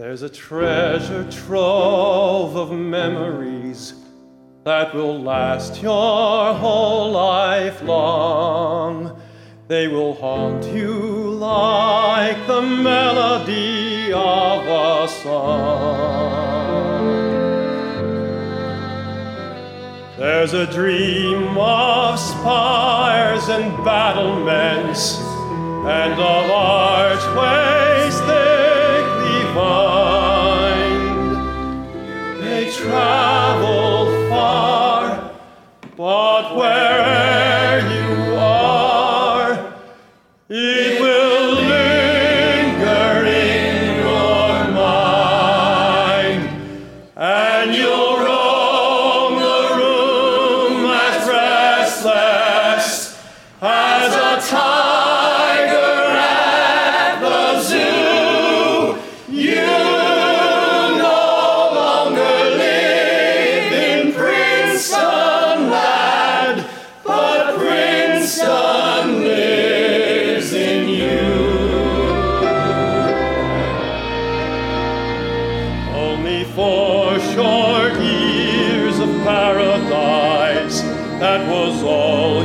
There's a treasure trove of memories that will last your whole life long. They will haunt you like the melody of a song. There's a dream of spires and battlements and of archways thickly vined. They travel far, but where'er you are, it will linger in your mind, and you'll roam the room as restless as a tiger at the zoo. You no longer live in Princeton, lad, but Princeton lives in you. Only 4 short years of paradise, that was all